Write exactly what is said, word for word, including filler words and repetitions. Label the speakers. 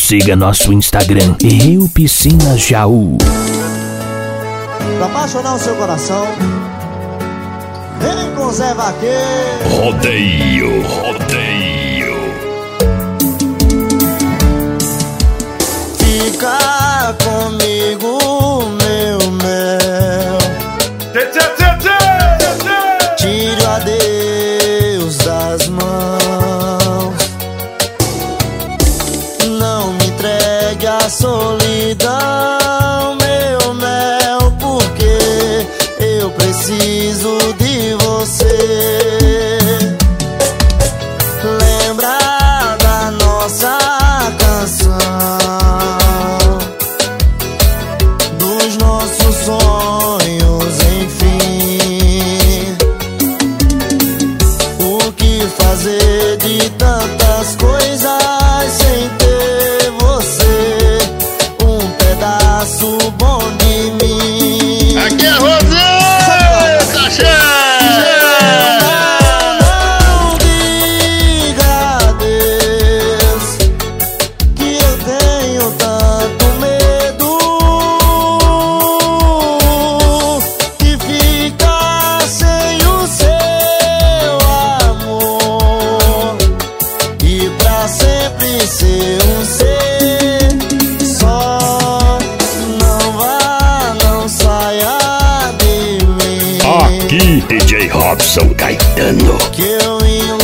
Speaker 1: siga nosso Instagram, Rio Piscina Jaú.
Speaker 2: Pra apaixonar o seu coração, vem com Zé Vaqueiro.
Speaker 1: Rodeio, rodeio.
Speaker 2: Fica comigo, meu mel. Tire o adeus das mãos. Não me entregue a solidão, meu mel, porque eu preciso de você. Lembra da nossa canção, dos nossos sonhos, enfim. O que fazer de tantas coisas sem ter você, um pedaço bom de mim.
Speaker 3: Aqui é Rosé, tá cheio.
Speaker 2: Ser um ser só, não vá, não saia de mim.
Speaker 1: Aqui, D J Robson Caetano.
Speaker 2: Que eu